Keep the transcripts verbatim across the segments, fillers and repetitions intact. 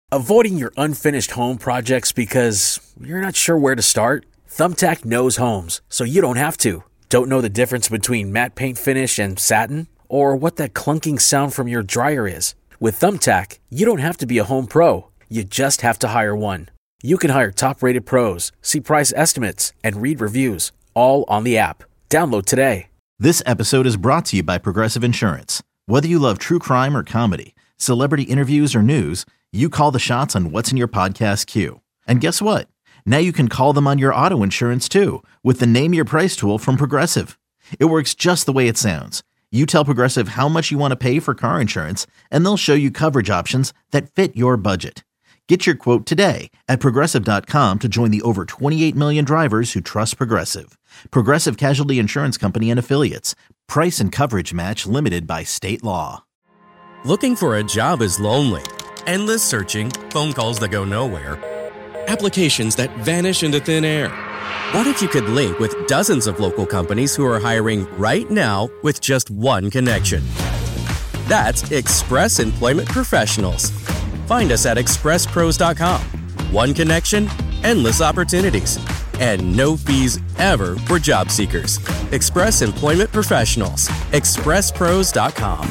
Avoiding your unfinished home projects because you're not sure where to start? Thumbtack knows homes, so you don't have to. Don't know the difference between matte paint finish and satin? Or what that clunking sound from your dryer is? With Thumbtack, you don't have to be a home pro. You just have to hire one. You can hire top-rated pros, see price estimates, and read reviews, all on the app. Download today. This episode is brought to you by Progressive Insurance. Whether you love true crime or comedy, celebrity interviews or news, you call the shots on what's in your podcast queue. And guess what? Now you can call them on your auto insurance too with the Name Your Price tool from Progressive. It works just the way it sounds. You tell Progressive how much you want to pay for car insurance, and they'll show you coverage options that fit your budget. Get your quote today at Progressive dot com to join the over twenty-eight million drivers who trust Progressive. Progressive Casualty Insurance Company and Affiliates. Price and coverage match limited by state law. Looking for a job is lonely. Endless searching, phone calls that go nowhere, applications that vanish into thin air. What if you could link with dozens of local companies who are hiring right now with just one connection? That's Express Employment Professionals. Find us at express pros dot com. One connection, endless opportunities, and no fees ever for job seekers. Express Employment Professionals. express pros dot com.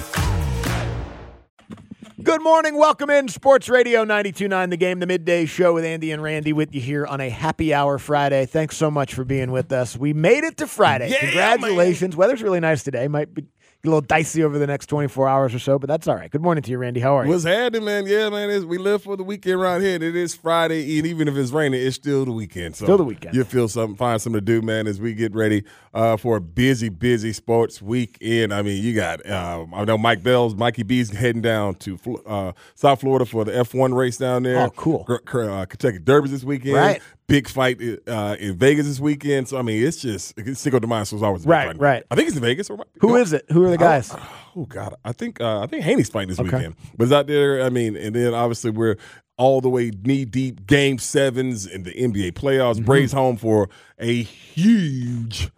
Good morning. Welcome in Sports Radio ninety-two point nine The Game, the midday show with Andy and Randy with you here on a happy hour Friday. Thanks so much for being with us. We made it to Friday. Yeah, Congratulations. man. Weather's really nice today. Might be a little dicey over the next twenty-four hours or so, but that's all right. Good morning to you, Randy. How are you? What's happening, man? Yeah, man. It's, we live for the weekend around here. It is Friday, and even if it's raining, it's still the weekend. So Still the weekend. You feel something, find something to do, man, as we get ready uh, for a busy, busy sports weekend. I mean, you got, uh, I know Mike Bell's, Mikey B's heading down to uh, South Florida for the F one race down there. Oh, cool. Uh, Kentucky Derby this weekend. Right. Big fight uh, in Vegas this weekend. So, I mean, it's just Cinco de Mayo is always a big Right, fight. right. I think it's in Vegas. Or, Who no. is it? Who are the guys? Oh, oh, God. I think uh, I think Haney's fighting this Okay. weekend. But it's out there, I mean, and then obviously we're all the way knee-deep game sevens in the N B A playoffs. Mm-hmm. Braves home for a huge,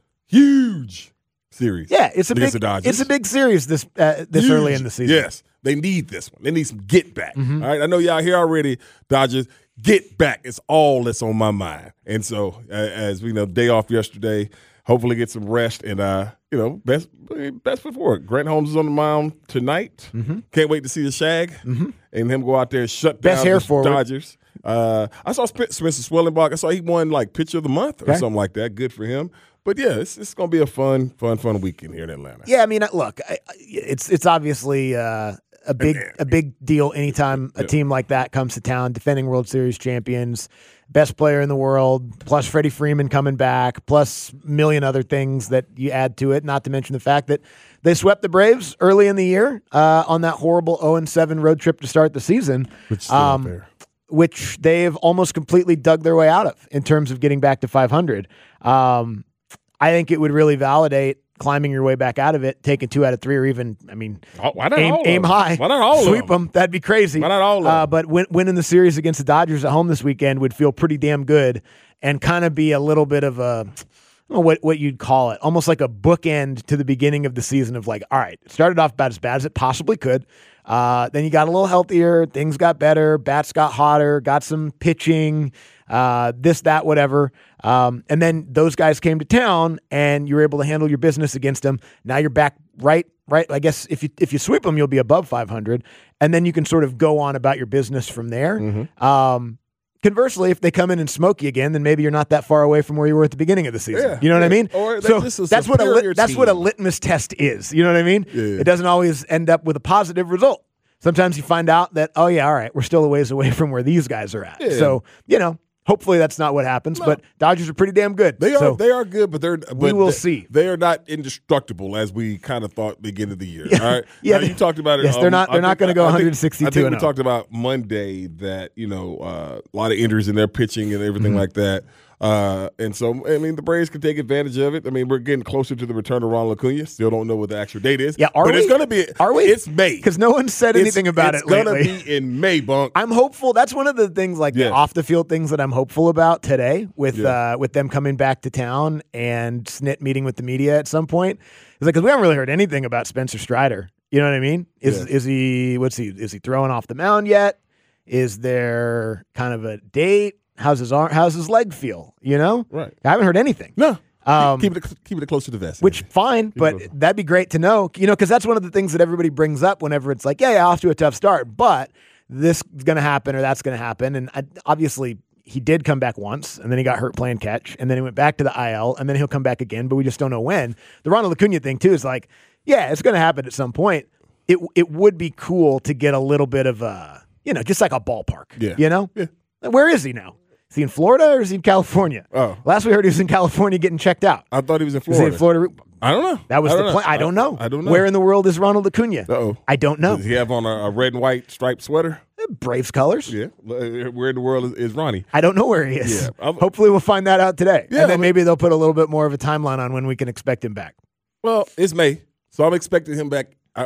huge series. Yeah, it's a against big the Dodgers. it's a big series this uh, this Huge. early in the season. Yes. They need this one. They need some get back. Mm-hmm. All right. I know y'all here already, Dodgers. Get back. It's all that's on my mind. And so, uh, as we know, day off yesterday, hopefully get some rest and, uh, you know, best best foot forward. Grant Holmes is on the mound tonight. Mm-hmm. Can't wait to see the Shag Mm-hmm. and him go out there and shut Best down hair the forward. Dodgers. Uh, I saw Sp- Spencer Swellenbach. I saw he won like pitcher of the month or Okay. something like that. Good for him. But yeah, it's, it's going to be a fun, fun, fun weekend here in Atlanta. Yeah, I mean, look, I- I- it's it's obviously uh, a big a big deal anytime a Yeah. team like that comes to town, defending World Series champions, best player in the world, plus Freddie Freeman coming back, plus a million other things that you add to it. Not to mention the fact that they swept the Braves early in the year uh, on that horrible oh and seven road trip to start the season, Which is still um, out there. which they've almost completely dug their way out of in terms of getting back to five hundred. Um, I think it would really validate climbing your way back out of it, taking two out of three, or even, I mean, Oh, why not aim, all of aim them? high, Why not all of sweep them? them. That'd be crazy. Why not all of uh, them? But win, winning the series against the Dodgers at home this weekend would feel pretty damn good and kind of be a little bit of a, I don't know what, what you'd call it, almost like a bookend to the beginning of the season of like, all right, it started off about as bad as it possibly could. Uh, then you got a little healthier, things got better, bats got hotter, got some pitching, uh, this, that, whatever. Um, and then those guys came to town and you were able to handle your business against them. Now you're back right, right. I guess if you if you sweep them, you'll be above five hundred. And then you can sort of go on about your business from there. Mm-hmm. Um, conversely, if they come in and smoke you again, then maybe you're not that far away from where you were at the beginning of the season. Yeah, you know what I yeah. mean? Or so that's just a that's what a superior lit, that's what a team. litmus test is. You know what I mean? Yeah. It doesn't always end up with a positive result. Sometimes you find out that, oh yeah, all right, we're still a ways away from where these guys are at. Yeah. So, you know, hopefully that's not what happens, No. but Dodgers are pretty damn good. They are So, they are good, but they're but we will they, see. They are not indestructible as we kind of thought beginning of the year. Yeah. All right, Yeah, Now, they- you talked about it. yes, they're um, not- I they're not think- gonna go I think- one sixty-two I think and we oh. talked about Monday that you know uh, a lot of injuries in their pitching and everything Mm-hmm. like that. Uh, and so, I mean, the Braves can take advantage of it. I mean, we're getting closer to the return of Ronald Acuna. Still don't know what the actual date is. Yeah, are but we? it's going to be. Are we? It's May. Because no one said It's- anything about it's it gonna lately. be in May, Bunk. I'm hopeful. That's one of the things, like Yeah. the off the field things that I'm hopeful about today with Yeah. uh, with them coming back to town and Snit meeting with the media at some point. It's like because we haven't really heard anything about Spencer Strider. You know what I mean? Is Yeah. is he what's he is he throwing off the mound yet? Is there kind of a date? How's his arm? How's his leg feel? You know, right? I haven't heard anything. No, um, keep it keep it close to the vest. Which fine, but that'd be great to know. You know, because that's one of the things that everybody brings up whenever it's like, yeah, yeah, off to a tough start, but this is going to happen or that's going to happen, and I, obviously. He did come back once, and then he got hurt playing catch, and then he went back to the I L, and then he'll come back again, but we just don't know when. The Ronald Acuna thing, too, is like, yeah, it's going to happen at some point. It it would be cool to get a little bit of a, you know, just like a ballpark. Yeah. You know? Yeah. Where is he now? Is he in Florida or is he in California? Oh. Last we heard he was in California getting checked out. I thought he was in Is Florida. he in Florida? I don't know. That was I the don't plan. know. I don't know. I, I don't know. Where in the world is Ronald Acuna? Uh-oh. I don't know. Does he have on a, a red and white striped sweater? Braves colors. Yeah. Where in the world is, is Ronnie? I don't know where he is. Yeah, I'm- Hopefully we'll find that out today. Yeah, and then I mean- maybe they'll put a little bit more of a timeline on when we can expect him back. Well, it's May, so I'm expecting him back uh,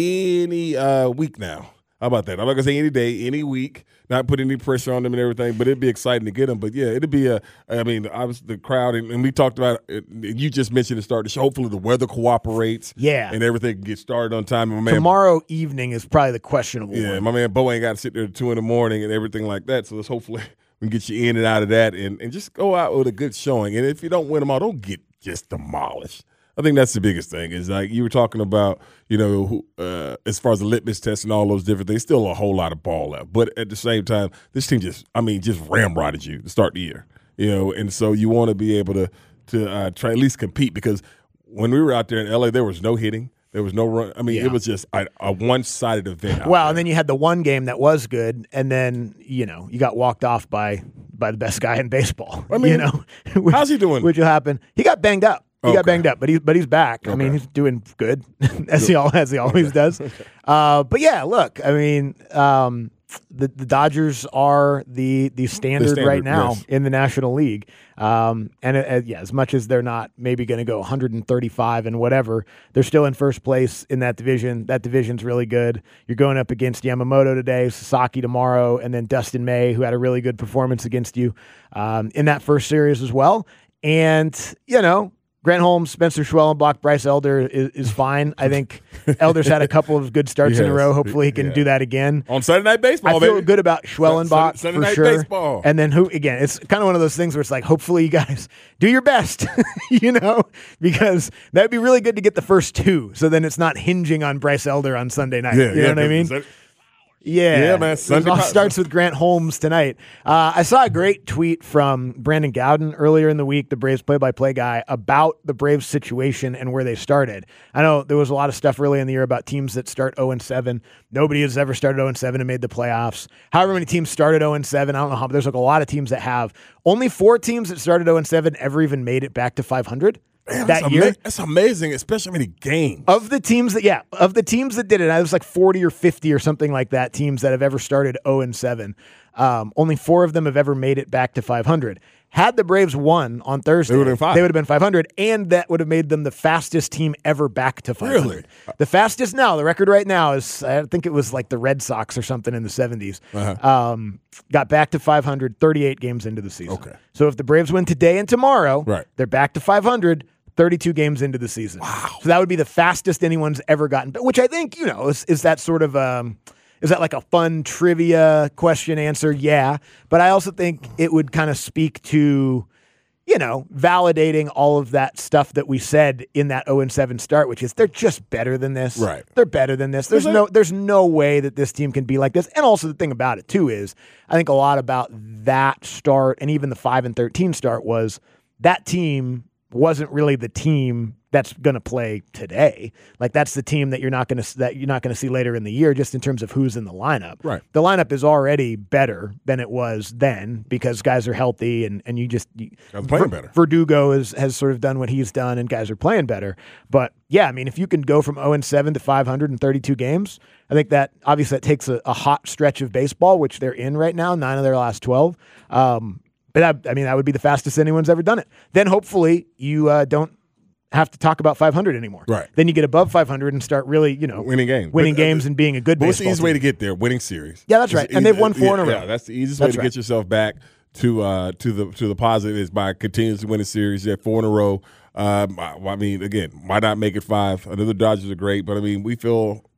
any uh, week now. How about that? I'm not gonna say any day, any week. Not put any pressure on them and everything, but it'd be exciting to get him. But yeah, it'd be a. I mean, obviously the crowd, and, and we talked about it. You just mentioned to start the show. Hopefully the weather cooperates. Yeah. and everything can get started on time. And my man, Tomorrow evening is probably the questionable yeah, one. my man Bo ain't got to sit there at two in the morning and everything like that. So let's hopefully we can get you in and out of that, and, and just go out with a good showing. And if you don't win them all, don't get just demolished. I think that's the biggest thing. Is like you were talking about, you know, who, uh, as far as the litmus test and all those different things, still a whole lot of ball left. But at the same time, this team just, I mean, just ramrodded you to start the year, you know, and so you want to be able to to uh, try at least compete, because when we were out there in L A, there was no hitting, there was no run. I mean, Yeah. it was just a, a one sided event. Out Well, there. and then you had the one game that was good, and then you know you got walked off by by the best guy in baseball. I mean, you know, which, how's he doing? Which will happen. He got banged up. He Okay. got banged up, but he's but he's back. I mean, Okay. he's doing good as he all as he always does. Uh, but yeah, look, I mean, um, the the Dodgers are the the standard, standard, right now yes. in the National League. Um, and uh, yeah, as much as they're not maybe going to go one hundred thirty-five and whatever, they're still in first place in that division. That division's really good. You're going up against Yamamoto today, Sasaki tomorrow, and then Dustin May, who had a really good performance against you um, in that first series as well. And you know. Grant Holmes, Spencer Schwellenbach, Bryce Elder is, is fine. I think Elder's had a couple of good starts in a Yes. row. Hopefully he can Yeah. do that again. on Sunday Night Baseball, I feel baby. good about Schwellenbach Sunday- Sunday for Night sure. Baseball. And then who again? It's kind of one of those things where it's like, hopefully you guys do your best, you know, because that'd be really good to get the first two. So then it's not hinging on Bryce Elder on Sunday night. Yeah, you yeah, know what I mean? that- Yeah, Yeah, man. It Sunday all po- starts with Grant Holmes tonight. Uh, I saw a great tweet from Brandon Gowden earlier in the week, the Braves play-by-play guy, about the Braves situation and where they started. I know there was a lot of stuff early in the year about teams that start oh and seven. Nobody has ever started oh and seven and made the playoffs. However many teams started oh and seven, I don't know how, but there's like a lot of teams that have. Only four teams that started oh and seven ever even made it back to five hundred. Man, that that's year. ama- that's amazing, especially how many games. Of the teams that, yeah, of the teams that did it, I was like forty or fifty or something like that, teams that have ever started oh and seven. Um, only four of them have ever made it back to five hundred. Had the Braves won on Thursday, They would've been five. they would have been five hundred, and that would have made them the fastest team ever back to five hundred. Really? The fastest now, the record right now is, I think it was like the Red Sox or something in the seventies. Uh-huh. Um, got back to five hundred thirty-eight games into the season. Okay. So if the Braves win today and tomorrow, Right. they're back to five hundred. thirty-two games into the season. Wow. So that would be the fastest anyone's ever gotten, which I think, you know, is, is that sort of, um, is that like a fun trivia question answer? Yeah. But I also think it would kind of speak to, you know, validating all of that stuff that we said in that oh and seven start, which is they're just better than this. Right. They're better than this. There's Is it? no there's no way that this team can be like this. And also the thing about it too is I think a lot about that start and even the five and thirteen start was that team wasn't really the team that's going to play today. Like that's the team that you're not going to that you're not going to see later in the year, just in terms of who's in the lineup. Right. The lineup is already better than it was then because guys are healthy and and you just you, Guys playing Ver- better. Verdugo is, has sort of done what he's done, and guys are playing better. But yeah, I mean, if you can go from oh and seven to five hundred thirty-two games, I think that obviously that takes a, a hot stretch of baseball, which they're in right now, nine of their last twelve. Um, But that, I mean, that would be the fastest anyone's ever done it. Then hopefully you uh, don't have to talk about five hundred anymore. Right. Then you get above five hundred and start really, you know, Winning games. winning But, uh, games and being a good But what's the baseball easiest way to team. get there? Winning series. Yeah, that's right. It's And easy- they've won four in a yeah, row. that's the easiest That's way to right. get yourself back to uh, to the to the positive is by continuously winning series. You have four in a row. Um, I, I mean, again, why not make it five? Another Dodgers are great, but I mean, we feel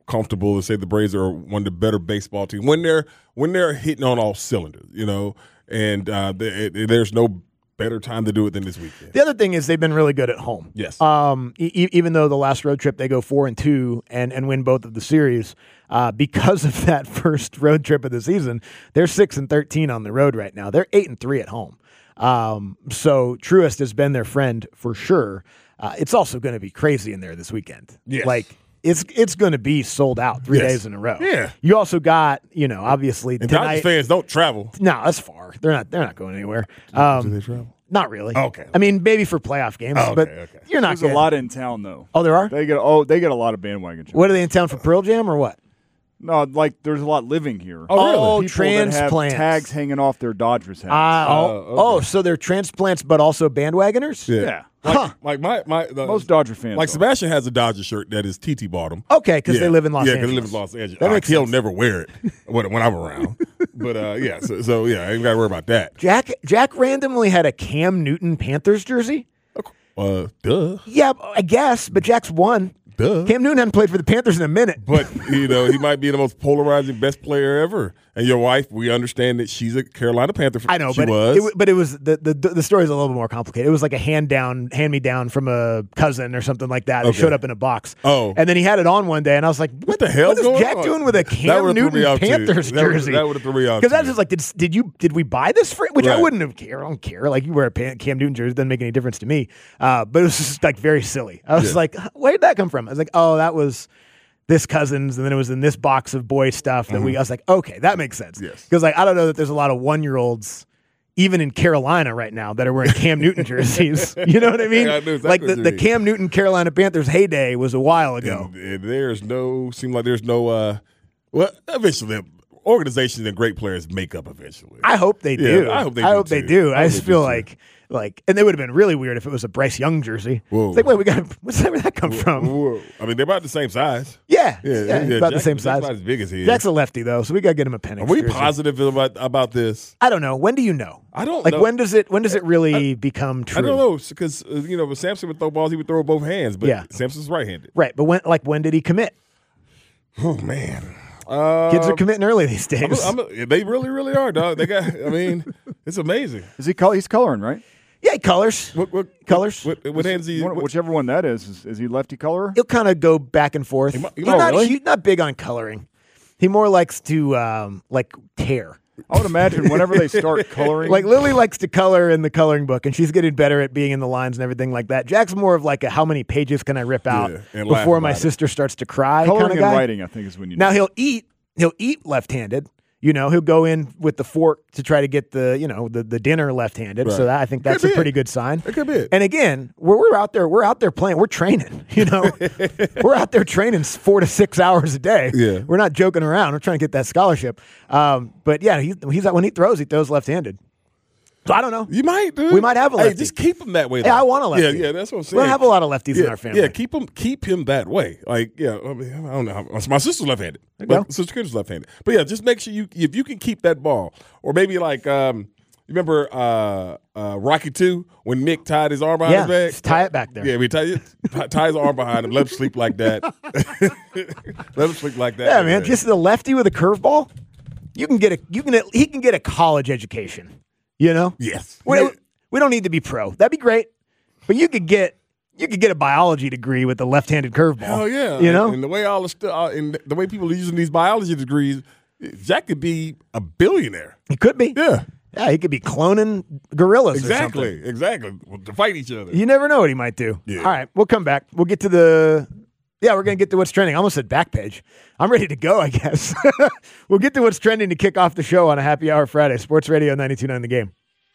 comfortable to say the Braves are one of the better baseball teams when they're when they're hitting on all cylinders, you know, and uh, they, it, there's no better time to do it than this weekend. The other thing is they've been really good at home. Yes. Um, e- even though the last road trip they go four and two and, and win both of the series, uh, because of that first road trip of the season, they're six and thirteen on the road right now. They're eight and three at home. Um, so Truist has been their friend for sure. Uh, it's also going to be crazy in there this weekend. Yes. Like it's it's going to be sold out three Yes. days in a row. Yeah. You also got, you know, obviously And tonight. Dodgers fans don't travel. No, that's far. They're not. They're not going anywhere. Um, Do they travel? Not really. Okay. I mean, maybe for playoff games, Oh, okay, but okay. you're not. There's Gonna, a lot in town, though. Oh, there are. They get oh, they get a lot of bandwagon. What are they in town for? Pearl Jam or what? No, like there's a lot living here. Oh, really? People that Transplants. have tags hanging off their Dodgers hats. Uh, oh, okay. oh, so they're transplants, but also bandwagoners. Yeah. Yeah. Like, Huh. like my my the, Most Dodger fans. like are. Sebastian has a Dodger shirt that his T T bought him. Okay, because they Yeah. live in Los yeah, Angeles. Yeah, because they live in Los Angeles. That Uh, makes he'll sense. never wear it when, when I'm around. But uh, yeah, so, so yeah, I ain't got to worry about that. Jack Jack randomly had a Cam Newton Panthers jersey. Uh, duh, Yeah, I guess, but Jack's won. duh. Cam Newton hadn't played for the Panthers in a minute. But you know, he might be the most polarizing best player ever. And your wife, we understand that she's a Carolina Panther. I know, she but was. it, it, but it was the the the story's a little bit more complicated. It was like a hand down, hand me down from a cousin or something like that. It Okay. showed up in a box. Oh. and then he had it on one day, and I was like, "What, What the hell What is going Jack on? doing with a That Cam would've threw me Newton off, too. Panthers That would've- jersey?" that would've threw me off, Because I was too. just like, "Did did you did we buy this for?" Which I Right. wouldn't have cared. I don't care. Like you wear a Pan- Cam Newton jersey, it doesn't make any difference to me. Uh, but it was just like very silly. I was Yeah. like, "Where did that come from?" I was like, "Oh, that was." This cousins, and then it was in this box of boy stuff that we. I was like, okay, that makes sense. Yes. Because like I don't know that there's a lot of one year olds, even in Carolina right now, that are wearing Cam Newton jerseys. You know what I mean? Yeah, I know exactly like what the, you the mean. Cam Newton Carolina Panthers heyday was a while ago. And, and there's no, seem like there's no, uh, well, eventually, organizations and great players make up eventually. I hope they Yeah, do. I hope they I do, hope they too. do. I I hope just they do, feel too. like like, and it would have been really weird if it was a Bryce Young jersey. Whoa. It's like, wait, we got what's where did that come from? Whoa. I mean, they're about the same size. Yeah, Yeah, yeah, yeah, he's about the Jack- same Jack's size. not as big as he is. Jack's a lefty though, so we got to get him a Penix Are we jersey. positive about about this? I don't know. When do you know? I don't like know. when does it when does it really become true? I don't know because uh, you know, if Samson would throw balls, he would throw with both hands. But Yeah. Samson's right-handed. Right, but when like when did he commit? Oh man, uh, Kids are committing early these days. I'm a, I'm a, they really, really are, dog. They got. I mean, it's amazing. Is he col- He's coloring, right? yeah, he colors. What, what Colors? What, what hands he? One- what- whichever one that is. Is, is he lefty colorer? He'll kind of go back and forth. might- he he's might- not Oh, really? he's not big on coloring. He more likes to um, like tear. I would imagine whenever they start coloring, Like Lily likes to color in the coloring book, and she's getting better at being in the lines and everything like that. Jack's more of like a how many pages can I rip out Yeah, and laugh before my about it. sister starts to cry coloring kind of and guy. writing, I think, is when you Now know. he'll eat. He'll eat left-handed. You know, he'll go in with the fork to try to get the you know the, the dinner left-handed. So Right. that, I think that's Could a be pretty it. good sign. It could be it. And again, we're, we're out there. We're out there playing. We're training. You know, we're out there training four to six hours a day. Yeah. We're not joking around. We're trying to get that scholarship. Um, but yeah, he's he's when he throws, he throws left-handed. So I don't know. You might, dude. We might have a Hey, lefty. just keep him that way. Yeah, though. I want a lefty. Yeah, yeah, that's what I'm We saying. don't have a lot of lefties yeah, in our family. Yeah, keep him, keep him that way. Like, yeah, I, mean, I don't know. how- My sister's left-handed. you My go. sister Kendra's left-handed. But yeah, just make sure you, if you can keep that ball, or maybe like, um, you remember uh, uh, Rocky Two when Mick tied his arm behind Yeah, his back? just tie it back there. Yeah, we tie, tie, tie his arm behind him, let him sleep like that. Let him sleep like that. Yeah, man. Just the lefty with a curveball. You can get a you can he can get a college education. You know. yes. We, Yeah. we don't need to be pro. That'd be great. But you could get you could get a biology degree with a left-handed curveball. Oh yeah, You know. and the way all the stu- uh, and the way people are using these biology degrees, Jack could be a billionaire. He could be. Yeah, Yeah, he could be cloning gorillas or something. exactly, exactly. To fight each other. You never know what he might do. Yeah. All right, we'll come back. We'll get to the yeah, we're gonna get to what's trending. I almost said back page. I'm ready to go, I guess. We'll get to what's trending to kick off the show on a happy hour Friday. Sports Radio ninety-two point nine The Game.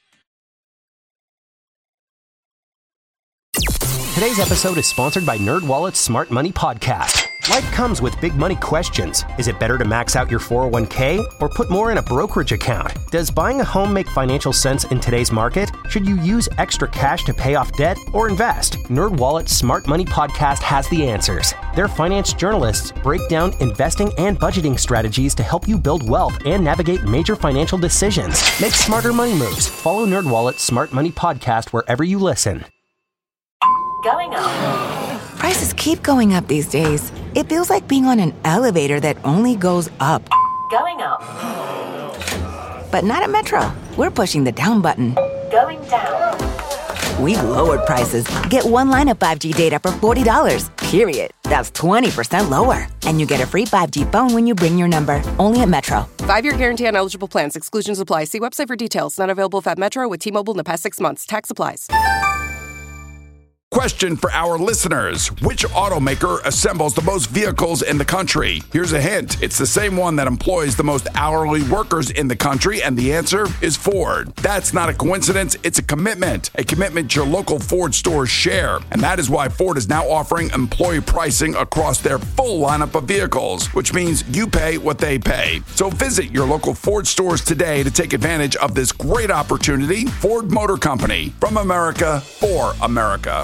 Today's episode is sponsored by NerdWallet's Smart Money Podcast. Life comes with big money questions. Is it better to max out your four oh one k or put more in a brokerage account? Does buying a home make financial sense in today's market? Should you use extra cash to pay off debt or invest? NerdWallet's Smart Money Podcast has the answers. Their finance journalists break down investing and budgeting strategies to help you build wealth and navigate major financial decisions. Make smarter money moves. Follow NerdWallet's Smart Money Podcast wherever you listen. Going on. Prices keep going up these days. It feels like being on an elevator that only goes up. Going up. But not at Metro. We're pushing the down button. Going down. We've lowered prices. Get one line of five G data for forty dollars, period. That's twenty percent lower. And you get a free five G phone when you bring your number. Only at Metro. Five-year guarantee on eligible plans. Exclusions apply. See website for details. Not available at Metro with T-Mobile in the past six months. Tax applies. Question for our listeners. Which automaker assembles the most vehicles in the country? Here's a hint. It's the same one that employs the most hourly workers in the country, and the answer is Ford. That's not a coincidence. It's a commitment. A commitment your local Ford stores share. And that is why Ford is now offering employee pricing across their full lineup of vehicles, which means you pay what they pay. So visit your local Ford stores today to take advantage of this great opportunity. Ford Motor Company. From America, for America.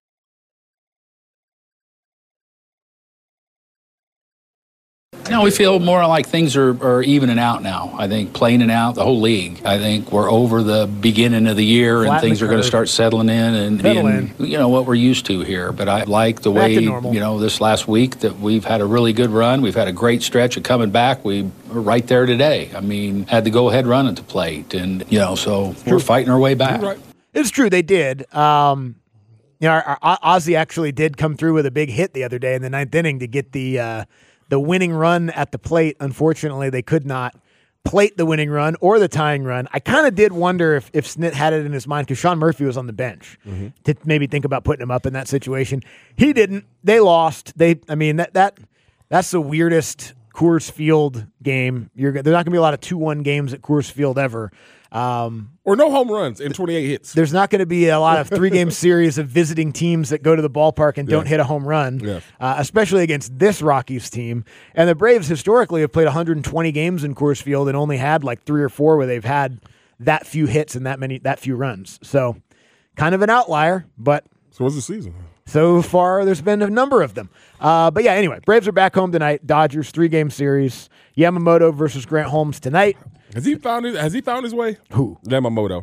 No, we feel more like things are, are evening out now. I think planing out the whole league. I think we're over the beginning of the year Flatten and things the are going to curve. start settling in and Settle being, you know, what we're used to here. But I like the Back way, to normal. you know, this last week that we've had a really good run. We've had a great stretch of coming back. We were right there today. I mean, had the go-ahead run at the plate. And, you know, so we're fighting our way back. Right. It's true, they did. Um, you know, our, our, Ozzy actually did come through with a big hit the other day in the ninth inning to get the uh, the winning run at the plate. Unfortunately, they could not plate the winning run or the tying run. I kind of did wonder if, if Snit had it in his mind because Sean Murphy was on the bench Mm-hmm. to maybe think about putting him up in that situation. He didn't. They lost. They, I mean, that that that's the weirdest Coors Field game. You're there's not going to be a lot of two one games at Coors Field ever. Um, Or no home runs and twenty-eight hits. There's not going to be a lot of three-game series of visiting teams that go to the ballpark and don't Yeah. hit a home run, Yeah. uh, especially against this Rockies team. And the Braves historically have played one hundred twenty games in Coors Field and only had like three or four where they've had that few hits and that many that few runs. So kind of an outlier, but So what's the season? so far there's been a number of them. Uh, but yeah, anyway, Braves are back home tonight. Dodgers three-game series. Yamamoto versus Grant Holmes tonight. Has he found his, has he found his way? Who? Yamamoto.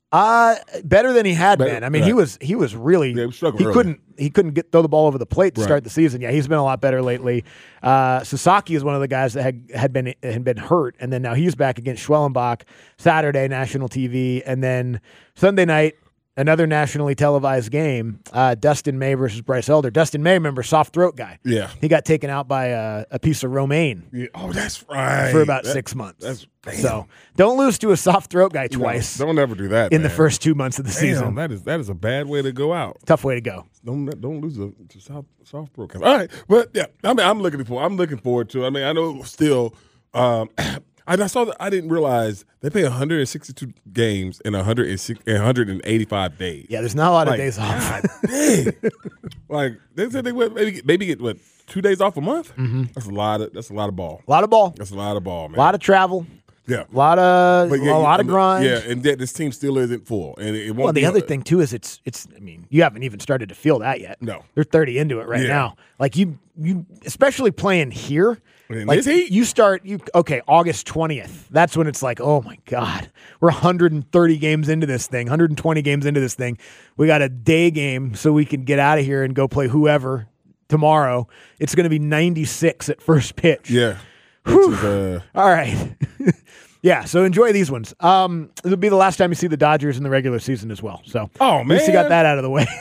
Uh better than he had Better- been. I mean, right. he was he was really Yeah, he struggled he early. couldn't he couldn't get throw the ball over the plate to Right. start the season. Yeah, he's been a lot better lately. Uh, Sasaki is one of the guys that had had been had been hurt, and then now he's back against Schwellenbach Saturday national T V, and then Sunday night another nationally televised game. Uh, Dustin May versus Bryce Elder. Dustin May, remember, soft throat guy. Yeah. He got taken out by a, a piece of romaine Yeah. Oh, that's right. for about That- six months. That's damn. So don't lose to a soft throat guy No, twice don't ever do that in the man. first two months of the Damn, season. that is that is a bad way to go out. Tough way to go. Don't don't lose a to soft soft throat cancer. All right, but yeah, I mean, I'm looking for. I'm looking forward to. I mean, I know still. Um, and I saw that I didn't realize they play one hundred sixty-two games in one hundred one hundred eighty-five days. Yeah, there's not a lot of Like, days off. God dang. Like they said they would maybe maybe get what two days off a month. Mm-hmm. That's a lot of that's a lot of ball. A lot of ball, That's a lot of ball, man. a lot of travel, yeah. a lot of But yeah, a lot of I mean, grind. Yeah, and yet this team still isn't full, and it, it won't. Well, the be, other thing too is it's it's. I mean, you haven't even started to feel that yet. No. They're thirty into it right Yeah. now. Like you, you especially playing here. In like this heat? you start you okay August twentieth. That's when it's like, oh my god, we're one hundred thirty games into this thing, one hundred twenty games into this thing. We got a day game so we can get out of here and go play whoever tomorrow. It's going to be ninety-six at first pitch. Yeah. Which Whew. is, uh, All right. Yeah, so enjoy these ones. Um, it'll be the last time you see the Dodgers in the regular season as well. So Oh, at least you man. got that out of the way.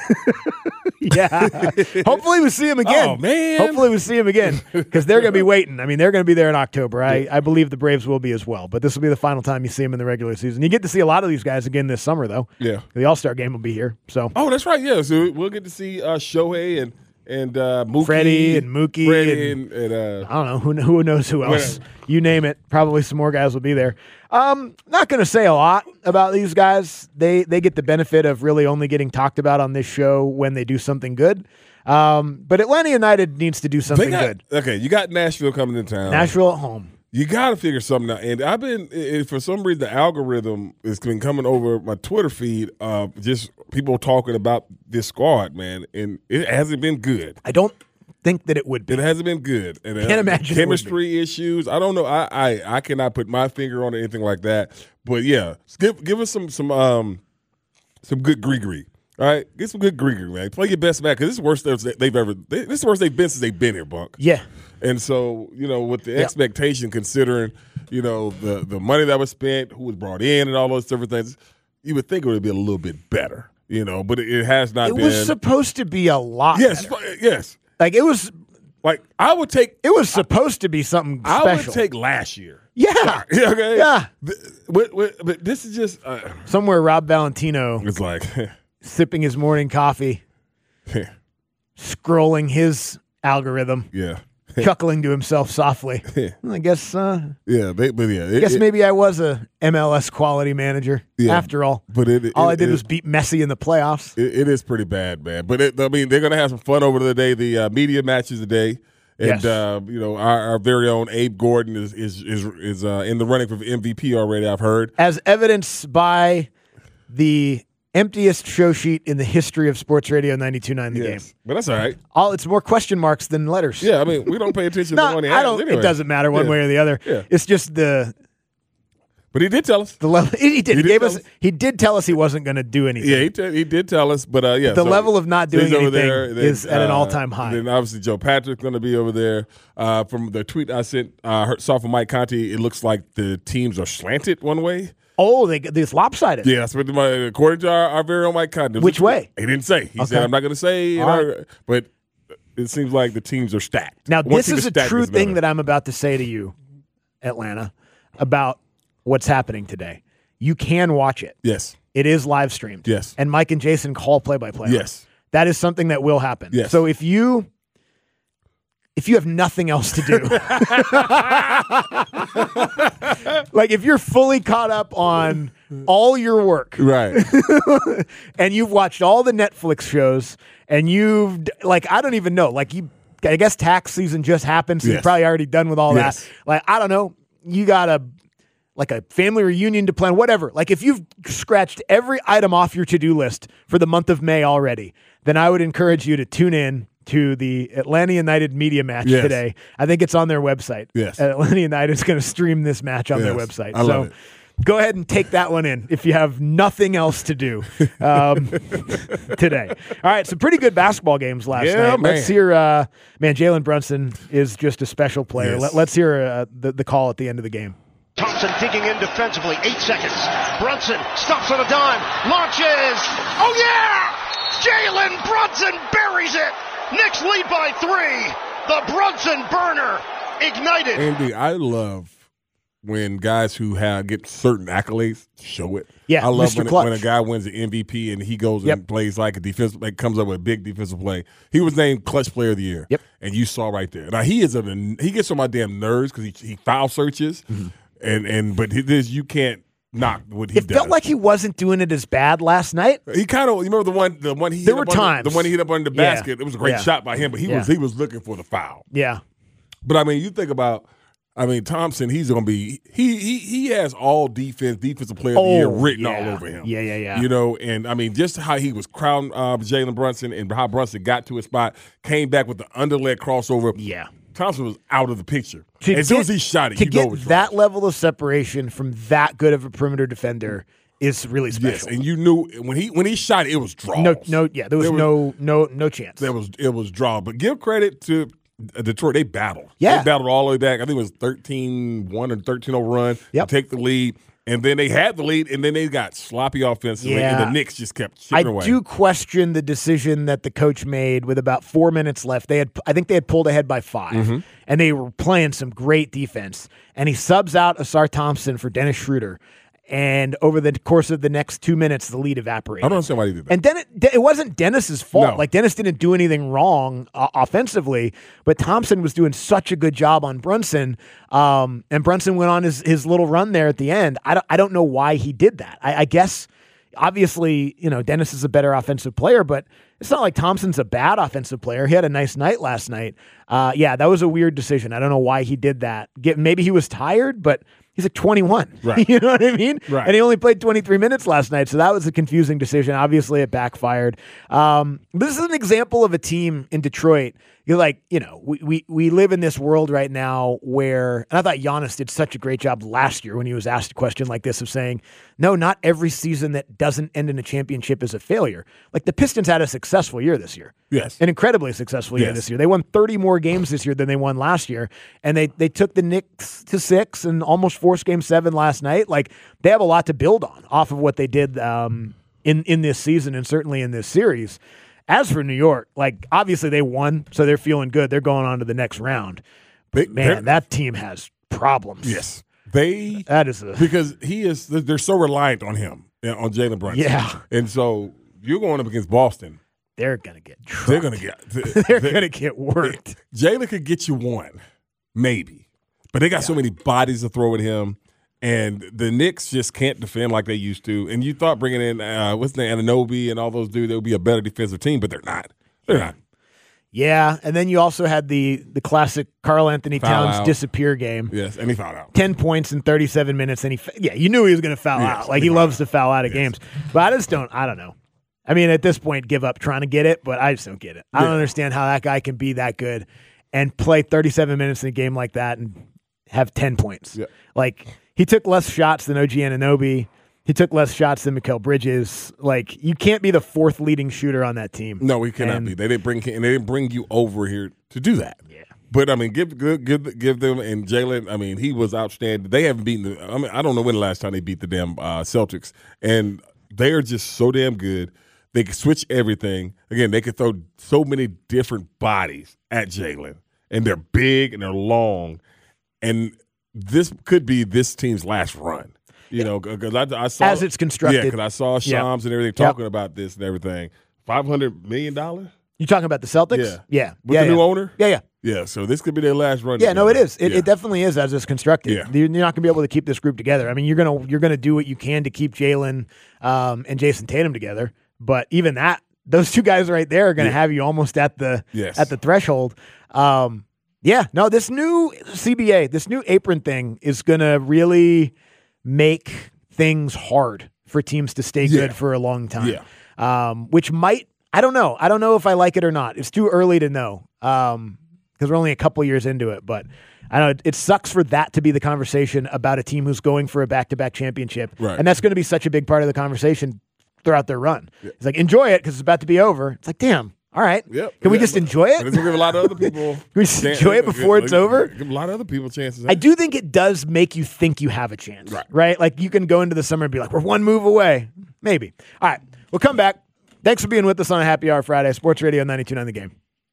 Yeah. Hopefully we see him again. Oh, man. Hopefully we see him again because they're going to be waiting. I mean, they're going to be there in October. I, I believe the Braves will be as well. But this will be the final time you see him in the regular season. You get to see a lot of these guys again this summer, though. Yeah. The All-Star game will be here. So Oh, that's right. Yeah, so we'll get to see uh, Shohei and and uh, Mookie, Freddie and Mookie Freddie and- and, and, uh, I don't know. Who, who knows who else? Whatever. You name it. Probably some more guys will be there. Um, not going to say a lot about these guys. They they get the benefit of really only getting talked about on this show when they do something good. Um, but Atlanta United needs to do they something got, good. Okay, you got Nashville coming to town. Nashville at home. You got to figure something out. And I've been, i- i- for some reason, the algorithm has been coming over my Twitter feed of just people talking about this squad, man, and it hasn't been good. I don't think that it would be. It hasn't been good. And Can't uh, imagine it would chemistry issues. I don't know. I, I I cannot put my finger on anything like that. But yeah, give give us some some um some good gree-gree. All right, get some good Grieger, man. Play your best back because this is the worst they've ever. This is the worst they've been since they've been here, Bunk. Yeah. And so, you know, with the Yep. expectation, considering, you know, the the money that was spent, who was brought in, and all those different things, you would think it would be a little bit better, you know. But it, it has not It been. was supposed to be a lot yes, better. yes. Like, it was Like I would take. it was supposed to be something I special. would take last year. Yeah. Sorry. Okay. Yeah. Th- But, but, but this is just. Uh, Somewhere Rob Valentino it's like. sipping his morning coffee, scrolling his algorithm, yeah. chuckling to himself softly. I guess uh, Yeah. They, but yeah. I It, guess it- maybe I was a M L S quality manager Yeah. after all. But it, all it- I did it- was beat Messi in the playoffs. It, it is pretty bad, man. But it, I mean, they're going to have some fun over the day. The uh, media matches today, and Yes. uh, you know, our, our very own Abe Gordon is is is, is uh, in the running for M V P already. I've heard, As evidenced by the emptiest show sheet in the history of Sports Radio ninety-two point nine The yes. Game. But that's all right. All it's more question marks than letters. Yeah, I mean, we don't pay attention No, to money. I don't. Anyway. It doesn't matter one Yeah. way or the other. Yeah. It's just the But he did tell us. the level. He did. He, He did gave tell us. us. He did tell us he wasn't going to do anything. Yeah, he, t- he did tell us. But uh, yeah, The so- level of not so he's doing over anything there. Then, is at an uh, all-time high. Then obviously Joe Patrick's going to be over there. Uh, from the tweet I sent, uh, heard, saw from Mike Conti, it looks like the teams are slanted one way. Oh, they this lopsided. Yeah, that's what my, according to our, our very own Mike Cotton. Which way? He didn't say. He Okay. said, I'm not going to say. All and right. I- but it seems like the teams are stacked. Now, One this team is a stacked true is thing another. that I'm about to say to you, Atlanta, about what's happening today. You can watch it. Yes. It is live streamed. Yes. And Mike and Jason call play-by-play. Yes. That is something that will happen. Yes. So if you if you have nothing else to do, like if you're fully caught up on all your work, Right. and you've watched all the Netflix shows, and you've like I don't even know, like you, I guess tax season just happened, so you're Yes. probably already done with all Yes. that. Like I don't know, you got a like a family reunion to plan, whatever. Like if you've scratched every item off your to-do list for the month of May already, then I would encourage you to tune in to the Atlanta United media match Yes. today. I think it's on their website. Yes. Atlanta United is going to stream this match on their Yes. website. I so love it. go ahead and take that one in if you have nothing else to do um, today. All right, some pretty good basketball games last Yeah, night. man. Let's hear, uh, man, Jalen Brunson is just a special player. Yes. Let, let's hear uh, the, the call at the end of the game. Thompson digging in defensively. Eight seconds. Brunson stops on a dime. Launches. Oh, yeah! Jalen Brunson buries it. Knicks lead by three. The Brunson burner ignited. Andy, I love when guys who have get certain accolades show it. Yeah, I love Mister when, Clutch. when a guy wins the M V P and he goes Yep. and plays like a defensive, like comes up with a big defensive play. He was named Clutch Player of the Year. Yep. And you saw right there. Now he is a he gets on my damn nerves because he he foul searches, Mm-hmm. and and but he- this you can't knock what he It does. felt like he wasn't doing it as bad last night. He kind of, you remember the one, the one he There hit were up under- times. the one he hit up under the Yeah. basket. It was a great Yeah. shot by him, but he Yeah. was he was looking for the foul. Yeah. But I mean, you think about, I mean, Thompson. He's going to be he he he has all defense, defensive player of the year Oh, written yeah. all over him. Yeah, yeah, yeah. You know, and I mean, just how he was crowned uh, Jalen Brunson and how Brunson got to his spot, came back with the underleg crossover. Yeah. Thompson was out of the picture. To as soon get- as he shot it, to you get know it was that level of separation from that good of a perimeter defender is really special. Yes, and you knew when he when he shot it, it was draw. No, no, yeah, there was, There was- no, no, no chance. There was it was draw. But give credit to Detroit. They battled. Yeah. They battled all the way back. I think it was thirteen one or thirteen oh run Yep. to take the lead. And then they had the lead, and then they got sloppy offensively, and Yeah. the Knicks just kept I chipping away. do question the decision that the coach made with about four minutes left. They had, I think, they had pulled ahead by five, Mm-hmm. and they were playing some great defense. And he subs out Asar Thompson for Dennis Schroeder, and over the course of the next two minutes, the lead evaporated. I don't understand why he did that. And then it, it wasn't Dennis's fault. No. Like Dennis didn't do anything wrong uh, offensively, but Thompson was doing such a good job on Brunson. Um, and Brunson went on his, his little run there at the end. I don't, I don't know why he did that. I, I guess obviously, you know, Dennis is a better offensive player, but it's not like Thompson's a bad offensive player. He had a nice night last night. Uh, yeah, that was a weird decision. I don't know why he did that. Get, maybe he was tired, but he's like twenty-one. Right. You know what I mean? Right. And he only played twenty-three minutes last night, so that was a confusing decision. Obviously, it backfired. Um, this is an example of a team in Detroit you're like, you know, we, we, we live in this world right now where, and I thought Giannis did such a great job last year when he was asked a question like this of saying, no, not every season that doesn't end in a championship is a failure. Like the Pistons had a successful year this year. Yes. An incredibly successful year Yes. this year. They won thirty more games this year than they won last year. And they, they took the Knicks to six and almost forced game seven last night. Like they have a lot to build on off of what they did um, in, in this season and certainly in this series. As for New York, like obviously they won, so they're feeling good. They're going on to the next round. But They- man, that team has problems. Yes. They That is a because he is they're so reliant on him, you know, on Jalen Brunson. Yeah. And so you're going up against Boston. they're gonna get trucked. They're gonna get they're gonna get worked. Jalen could get you one, maybe. But they got so many bodies to throw at him. And the Knicks just can't defend like they used to. And you thought bringing in, uh, what's the name, Anunoby and all those dudes, they would be a better defensive team, but they're not. They're not. Yeah, and then you also had the the classic Karl Anthony Foul Towns out. disappear game. Yes, and he fouled out. ten points in thirty-seven minutes, and he fa- yeah, you knew he was going to foul Yes, out. Like he he fouled loves out. to foul out of Yes. games. But I just don't. I don't know. I mean, at this point, give up trying to get it, but I just don't get it. I don't Yeah. understand how that guy can be that good and play thirty-seven minutes in a game like that and have ten points. Yeah. Like he took less shots than O G Anunoby. He took less shots than Mikal Bridges. Like you can't be the fourth leading shooter on that team. No, he cannot And- be. They didn't bring and they didn't bring you over here to do that. Yeah. But I mean, give give give, give them and Jalen. I mean, he was outstanding. They haven't beaten. The, I mean, I don't know when the last time they beat the damn uh, Celtics, and they are just so damn good. They can switch everything. Again, they can throw so many different bodies at Jalen, and they're big and they're long, and this could be this team's last run. You know, because I, I saw As it's constructed. Yeah, because I saw Yeah. Shams and everything Yep. talking about this and everything. Five hundred million dollars. You talking about the Celtics? Yeah. Yeah. With yeah, the new yeah. owner? Yeah, yeah. Yeah, so this could be their last run. Yeah, no, it together. is. It, Yeah. it definitely is as it's constructed. Yeah. You're not going to be able to keep this group together. I mean, you're gonna you're gonna do what you can to keep Jalen um, and Jason Tatum together, but even that, those two guys right there are going to Yeah. have you almost at the Yes. at the threshold. Um, yeah, no, this new C B A, this new apron thing is going to really make things hard for teams to stay Yeah. good for a long time. Yeah. Um, which might, I don't know. I don't know if I like it or not. It's too early to know um, because we're only a couple years into it. But I don't know. It sucks for that to be the conversation about a team who's going for a back-to-back championship. Right. And that's going to be such a big part of the conversation throughout their run. It's like, enjoy it because it's about to be over. It's like, damn, all right. Yep. Can we Yeah, just but- enjoy But it? it's gonna give a lot of other people. Can we just chan- enjoy it before it's over? Give a lot of other people chances. I do think it does make you think you have a chance, Right. right? Like you can go into the summer and be like, we're one move away. Maybe. All right. We'll come back. Thanks for being with us on a Happy Hour Friday. Sports Radio ninety-two point nine The Game.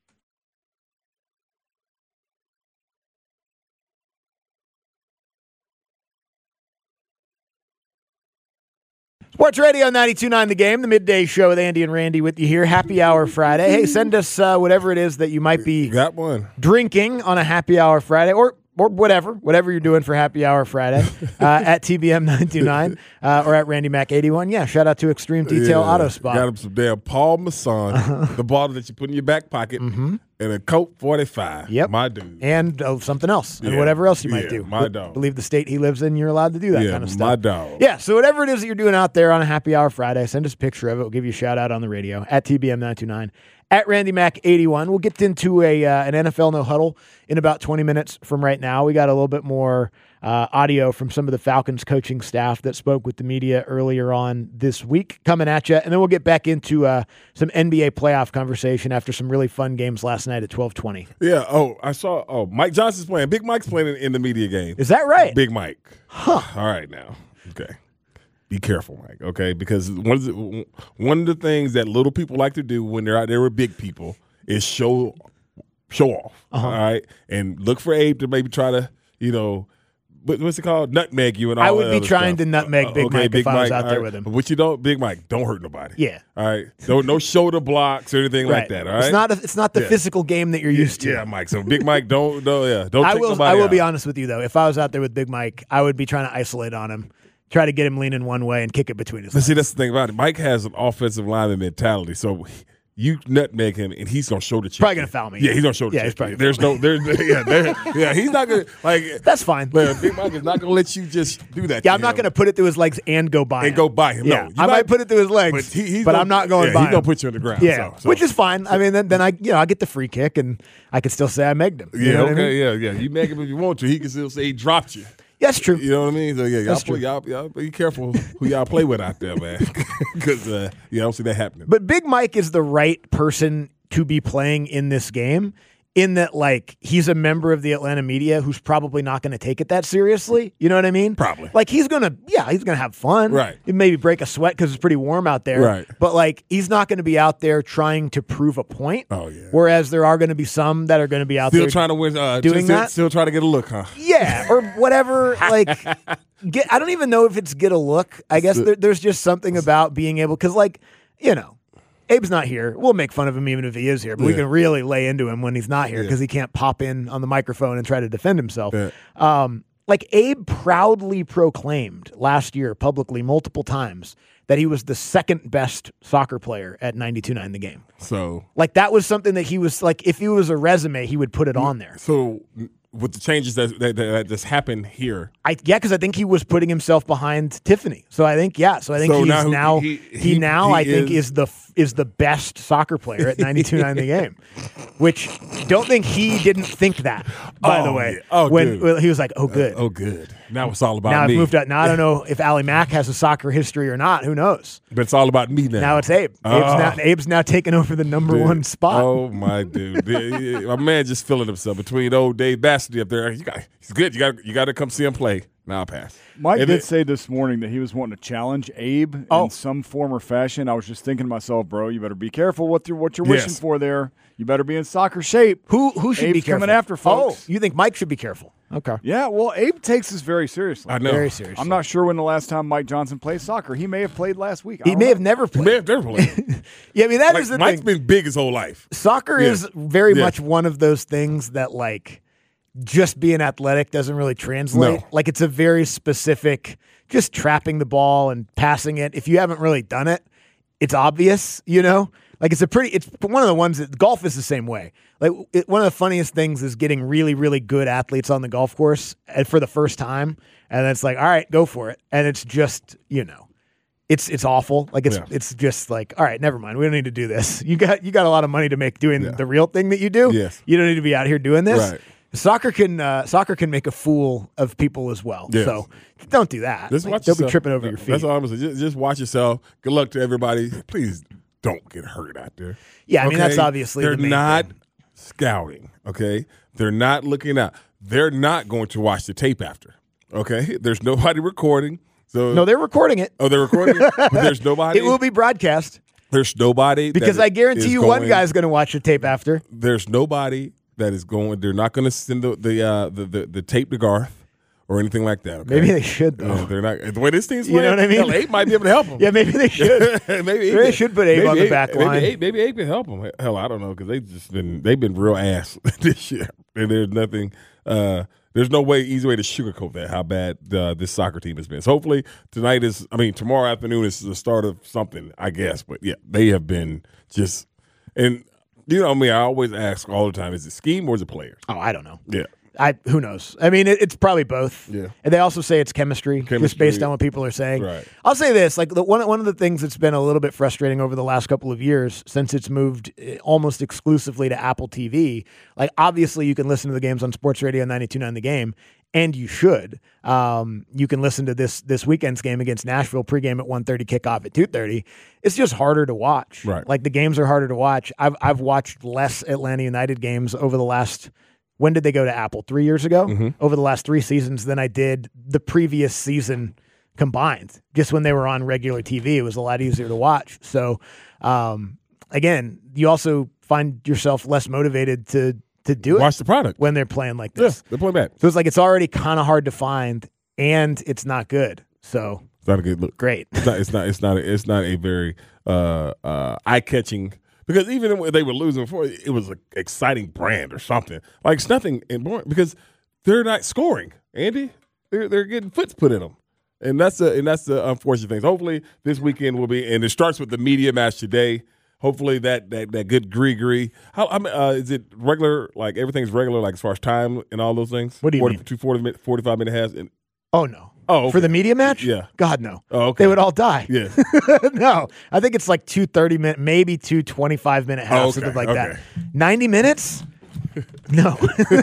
Sports Radio ninety-two point nine The Game, the midday show with Andy and Randy with you here. Happy Hour Friday. Hey, send us uh, whatever it is that you might be Got one. drinking on a Happy Hour Friday or or whatever, whatever you're doing for Happy Hour Friday uh, at T B M nine two nine uh, or at Randy Mac eighty-one. Yeah, shout out to Extreme Detail Yeah. Auto Spot. Got him some damn Paul Masson, the bottle that you put in your back pocket, and a Coke forty-five. Mm-hmm. Yep. My dude. And uh, something else, and Yeah. whatever else you might Yeah, do. my Be- dog. Believe the state he lives in, you're allowed to do that Yeah, kind of stuff. my dog. Yeah, so whatever it is that you're doing out there on a Happy Hour Friday, send us a picture of it. We'll give you a shout out on the radio at T B M nine two nine, at Randy Mac eighty-one. We'll get into a uh, an N F L No Huddle in about twenty minutes from right now. We got a little bit more uh, audio from some of the Falcons coaching staff that spoke with the media earlier on this week coming at you. And then we'll get back into uh, some N B A playoff conversation after some really fun games last night at twelve twenty. Yeah. Oh, I saw. Oh, Mike Johnson's playing. Big Mike's playing in, in the media game. Is that right? Big Mike. Huh. All right, now. Okay. Be careful, Mike. Okay, because one of the one of the things that little people like to do when they're out there with big people is show show off. Uh-huh. All right, and look for Abe to maybe try to you know. what- What's it called? Nutmeg you and all I would that be other trying stuff. to nutmeg Uh, Big okay, Mike Big if I was Mike, out there all with him. But what you don't, Big Mike, don't hurt nobody. Yeah. All right. No, no shoulder blocks or anything like that. All right. It's not a, it's not the Yeah. physical game that you're used to. Yeah, Mike. So Big Mike, don't, don't, yeah, don't. I take will. nobody I will out. be honest with you though. If I was out there with Big Mike, I would be trying to isolate on him, try to get him leaning one way and kick it between his But legs. see, that's the thing about it. Mike has an offensive lineman mentality. So you nutmeg him, and he's gonna show the chicken. Probably gonna foul me. Yeah, he's gonna show the yeah, he's chicken. probably There's no, there's yeah, there, yeah, he's not gonna like. That's fine. Like, Big Mike is not gonna let you just do that. Yeah, to I'm not him gonna put it through his legs and go by him. and go by him. Yeah, No, you I might put it through his legs, but, he, he's but gonna, I'm not going yeah, by He's him. gonna put you on the ground. Yeah, so, so. which is fine. I mean, then, then I, you know, I get the free kick, and I can still say I megged him. You yeah, know what okay, I mean? yeah, yeah. You meg him if you want to. He can still say he dropped you. That's true. You know what I mean? So yeah, y'all, That's play, true. y'all, y'all be careful who y'all play with out there, man, because uh, yeah, I don't see that happening. But Big Mike is the right person to be playing in this game, in that, like, he's a member of the Atlanta media who's probably not going to take it that seriously. You know what I mean? Probably. Like, he's going to, yeah, he's going to have fun. Right. Maybe break a sweat because it's pretty warm out there. Right. But, like, he's not going to be out there trying to prove a point. Oh, yeah. Whereas there are going to be some that are going to be out Still there trying to win, uh, doing still, that. Still trying to get a look, huh? Yeah, or whatever. Like, get. I don't even know if it's get a look. I guess there, there's just something about being able, because, like, you know, Abe's not here. We'll make fun of him even if he is here, but we Yeah. can really lay into him when he's not here because Yeah. he can't pop in on the microphone and try to defend himself. Yeah. Um, like, Abe proudly proclaimed last year publicly multiple times that he was the second best soccer player at ninety-two nine The Game. So, Like, that was something that he was, like, if he was a resume, he would put it on there. so with the changes that that, that just happened here, I yeah, because I think he was putting himself behind Tiffany. So I think yeah. So I think So he's now now he- he, he- now he I think is- is the is the best soccer player at ninety-two nine The Game. Which don't think he didn't think that. By the Oh, way, yeah. Oh, when dude. well, he was like, oh good. oh good. Now it's all about now I've me. moved up. Now I don't know if Ali Mack has a soccer history or not. Who knows? But it's all about me now. Now it's Abe. Abe's, Oh. now, Abe's now taking over the number Dude. one spot. Oh my dude, Yeah, my man just feeling himself between old Dave Bassity up there. You got, he's good. You got, you got to come see him play. Now I'll pass. Mike And did it- say this morning that he was wanting to challenge Abe Oh. in some form or fashion. I was just thinking to myself, bro, you better be careful what you're what you're wishing Yes. for there. You better be in soccer shape. Who who should Abe's be careful? coming after folks. Oh, you think Mike should be careful? Okay. Yeah, well, Abe takes this very seriously. I know. Very seriously. I'm not sure when the last time Mike Johnson played soccer. He may have played last week. I He don't may know. have never He played. may have never played. Yeah, I mean that is Like, the Mike's thing. been big his whole life. Soccer Yeah. is very Yeah. much one of those things that, like, just being athletic doesn't really translate. No. Like, it's a very specific, just trapping the ball and passing it. If you haven't really done it, it's obvious, you know? Like, it's a pretty, it's one of the ones that golf is the same way. Like, it, one of the funniest things is getting really, really good athletes on the golf course and for the first time. And then it's like, all right, go for it. And it's just, you know, It's it's awful. Like it's Yeah. it's just like, all right, never mind. We don't need to do this. You got you got a lot of money to make doing Yeah. the real thing that you do. Yes. You don't need to be out here doing this. Right. Soccer can uh, soccer can make a fool of people as well. Yes. So don't do that. Just Like, watch don't be yourself. tripping over your feet. That's all I'm saying. Just, just watch yourself. Good luck to everybody. Please don't get hurt out there. Yeah, I mean, that's obviously they're the main not thing. scouting. Okay, they're not looking out. They're not going to watch the tape after. Okay, there's nobody recording. So No, they're recording it. oh, they're recording. it? But there's nobody. It will be broadcast There's nobody because that I guarantee is you one going- guy's going to watch the tape after. There's nobody that is going. They're not going to send the the, uh, the the the tape to Garth or anything like that. Okay? Maybe they should, though. Uh, they're not the way this team's You know playing. what I mean? Hell, Abe might be able to help them. Yeah, maybe they should. maybe Maybe Abe they can- should put Abe maybe on the back maybe line. Abe, maybe Abe can help them. Hell, I don't know because they've just been they've been real ass this year, and there's nothing. Uh, there's no way easy way to sugarcoat that how bad uh, this soccer team has been. So hopefully tonight is. I mean, tomorrow afternoon is the start of something, I guess. But yeah, they have been just and. You know me, I always ask all the time, is it scheme or is it players? Oh, I don't know. Yeah. I who knows? I mean, it, it's probably both. Yeah. And they also say it's chemistry, just Chemistry. based on what people are saying. Right. I'll say this: like the, one one of the things that's been a little bit frustrating over the last couple of years, since it's moved eh, almost exclusively to Apple T V. Like, obviously, you can listen to the games on Sports Radio ninety-two point nine The Game, and you should. Um, you can listen to this this weekend's game against Nashville pregame at one thirty, kickoff at two thirty. It's just harder to watch. Right. Like the games are harder to watch. I've I've watched less Atlanta United games over the last. When did they go to Apple? Three years ago? Mm-hmm. Over the last three seasons than I did the previous season combined. Just when they were on regular T V, it was a lot easier to watch. So, um, again, you also find yourself less motivated to to do it. Watch the product when they're playing like Yeah, this. they're playing bad. So it's like it's already kind of hard to find, and it's not good. So It's not a good look. great. It's not. It's not. It's not. A, it's not a very uh, uh, eye catching. Because even when they were losing before, it was an exciting brand or something. Like it's nothing important because they're not scoring. Andy, they're they're getting foots put in them, and that's the and that's the unfortunate thing. Hopefully, this weekend will be, and it starts with the media match today. hopefully that that, that good gree-gree. How I mean, uh, is it regular, like everything's regular, like as far as time and all those things? What do you forty, mean? Two forty minute, forty-five minute halves? And, Oh, no. Oh, okay. For the media match? Yeah. God, no. Oh, okay. They would all die. Yeah. No. I think it's like two thirty-minute, maybe two twenty-five-minute halves, Oh, okay. something like Okay. that. ninety minutes? No.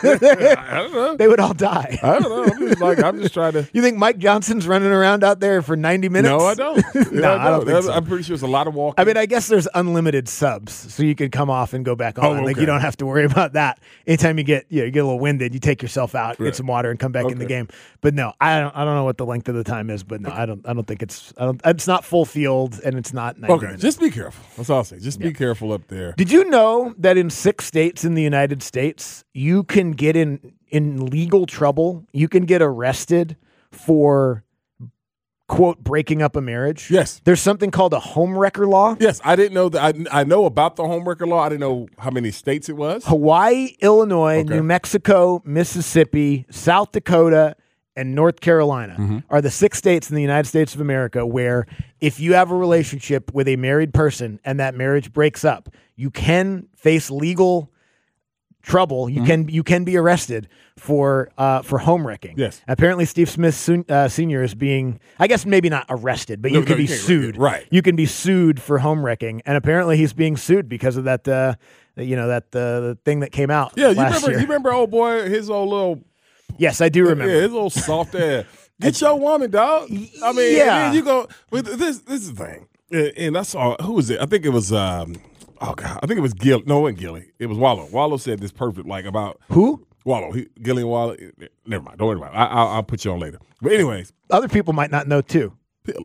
I don't know. They would all die. I don't know. I'm just like I'm just trying to. You think Mike Johnson's running around out there for ninety minutes? No, I don't. Yeah, No, I don't think so. I'm pretty sure it's a lot of walking. I mean, I guess there's unlimited subs, so you can come off and go back on. Oh, Like okay. you don't have to worry about that. Anytime you get you, know, you get a little winded, you take yourself out, Right. get some water, and come back in the Okay. game. But no, I don't. I don't know what the length of the time is, but no, I don't. I don't think it's. I don't. It's not full field, and it's not ninety Okay, minutes. just be careful. That's all I'll say. Just be careful up there. Did you know that in six states in the United States, you can get in in legal trouble? You can get arrested for, quote, breaking up a marriage? Yes. There's something called a homewrecker law. Yes, I didn't know that. I, I know about the homewrecker law. I didn't know how many states it was. Hawaii, Illinois, Okay. New Mexico, Mississippi, South Dakota, and North Carolina Mm-hmm. are the six states in the United States of America where if you have a relationship with a married person and that marriage breaks up, you can face legal trouble. You Mm-hmm. can you can be arrested for uh, for home wrecking. Yes. Apparently, Steve Smith soon, uh, Senior is being, I guess maybe not arrested, but No, you can no, be you can't- sued. right. You can be sued for home wrecking, and apparently he's being sued because of that. Uh, you know that uh, the thing that came out. Yeah, you last remember? year. You remember, old boy, his old little. Yes, I do remember. Yeah, his little soft ass. Get your woman, dog. I mean, Yeah. and then you go. With this, this is the thing, and, and I saw who was it? I think it was. Um, oh God, I think it was Gil. No, it wasn't Gilly. It was Wallow. Wallow said this perfect, like about Who? Wallow. He, Gilly and Wallow. Never mind. Don't worry about it. I, I'll, I'll put you on later. But anyways, Other people might not know too.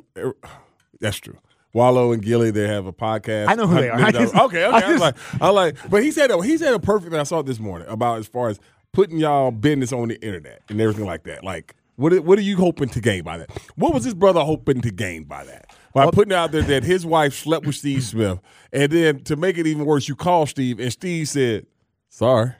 that's true. Wallow and Gilly, they have a podcast. I know who they are. I just- okay, okay. I I, was just- like, I like, but he said a, he said a perfect thing I saw it this morning about as far as putting y'all business on the internet and everything like that. Like, what are- what are you hoping to gain by that? What was his brother hoping to gain by that? By Well- putting out there that his wife slept with Steve Smith, and then to make it even worse, you call Steve, and Steve said, "Sorry."